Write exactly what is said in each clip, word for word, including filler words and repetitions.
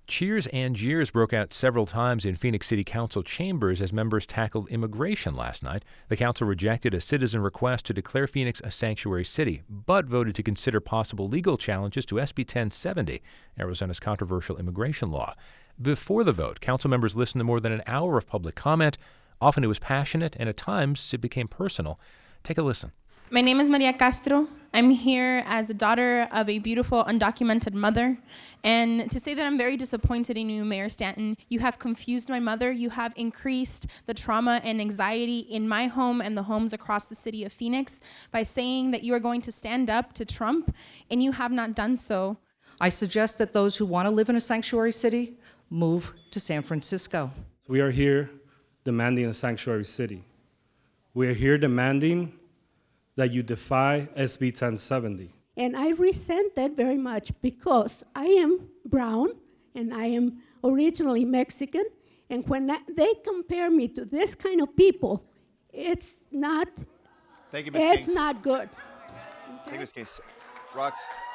Cheers and jeers broke out several times in Phoenix City Council chambers as members tackled immigration last night. The council rejected a citizen request to declare Phoenix a sanctuary city, but voted to consider possible legal challenges to S B ten seventy, Arizona's controversial immigration law. Before the vote, council members listened to more than an hour of public comment. Often it was passionate, and at times it became personal. Take a listen. My name is Maria Castro. I'm here as the daughter of a beautiful undocumented mother. And to say that I'm very disappointed in you, Mayor Stanton. You have confused my mother. You have increased the trauma and anxiety in my home and the homes across the city of Phoenix by saying that you are going to stand up to Trump, and you have not done so. I suggest that those who want to live in a sanctuary city move to San Francisco. We are here demanding a sanctuary city. We are here demanding that you defy S B ten seventy. And I resent that very much because I am brown and I am originally Mexican. And when that, they compare me to this kind of people, it's not, Thank you, Miz it's Kings. not good. Thank you, Miz Kings. Rox.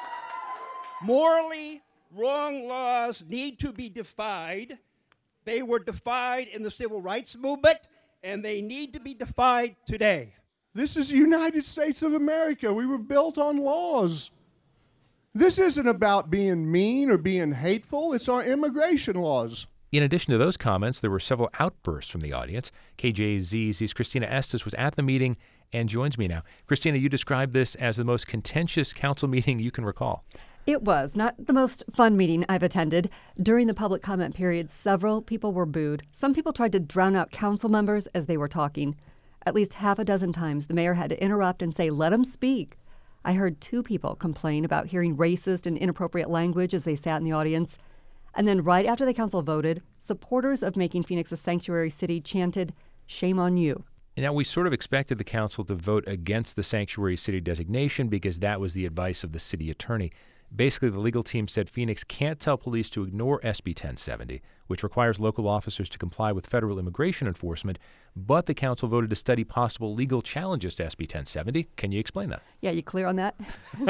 Morally wrong laws need to be defied. They were defied in the civil rights movement, and they need to be defied today. This is the United States of America. We were built on laws. This isn't about being mean or being hateful. It's our immigration laws. In addition to those comments, there were several outbursts from the audience. K J Z Z's Christina Estes was at the meeting and joins me now. Christina, you described this as the most contentious council meeting you can recall. It was not the most fun meeting I've attended. During the public comment period, several people were booed. Some people tried to drown out council members as they were talking. At least half a dozen times, the mayor had to interrupt and say, "Let him speak." I heard two people complain about hearing racist and inappropriate language as they sat in the audience. And then right after the council voted, supporters of making Phoenix a sanctuary city chanted, "Shame on you." Now, we sort of expected the council to vote against the sanctuary city designation because that was the advice of the city attorney. Basically, the legal team said Phoenix can't tell police to ignore S B ten seventy, which requires local officers to comply with federal immigration enforcement, but the council voted to study possible legal challenges to S B ten seventy. Can you explain that? Yeah, you clear on that?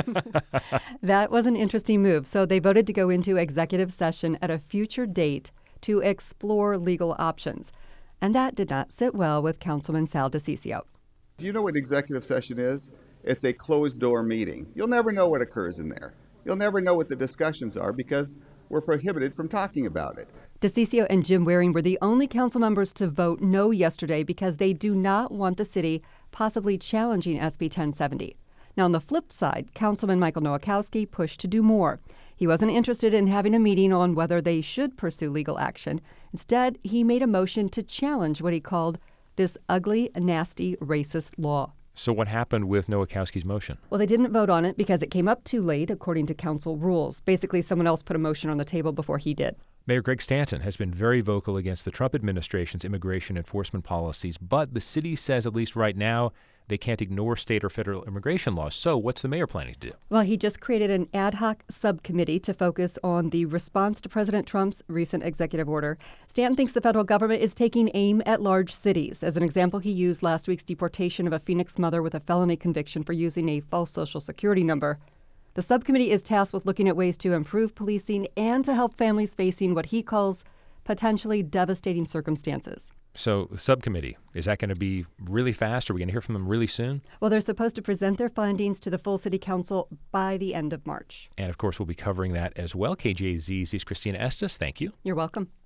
That was an interesting move. So they voted to go into executive session at a future date to explore legal options. And that did not sit well with Councilman Sal DiCiccio. Do you know what executive session is? It's a closed-door meeting. You'll never know what occurs in there. You'll never know what the discussions are because we're prohibited from talking about it. DiCiccio and Jim Waring were the only council members to vote no yesterday because they do not want the city possibly challenging S B ten seventy. Now, on the flip side, Councilman Michael Nowakowski pushed to do more. He wasn't interested in having a meeting on whether they should pursue legal action. Instead, he made a motion to challenge what he called this ugly, nasty, racist law. So what happened with Nowakowski's motion? Well, they didn't vote on it because it came up too late, according to council rules. Basically, someone else put a motion on the table before he did. Mayor Greg Stanton has been very vocal against the Trump administration's immigration enforcement policies, but the city says, at least right now, they can't ignore state or federal immigration laws. So what's the mayor planning to do? Well, he just created an ad hoc subcommittee to focus on the response to President Trump's recent executive order. Stanton thinks the federal government is taking aim at large cities. As an example, he used last week's deportation of a Phoenix mother with a felony conviction for using a false social security number. The subcommittee is tasked with looking at ways to improve policing and to help families facing what he calls potentially devastating circumstances. So the subcommittee, is that going to be really fast? Are we going to hear from them really soon? Well, they're supposed to present their findings to the full city council by the end of March. And, of course, we'll be covering that as well. K J Z Z's Christina Estes, thank you. You're welcome.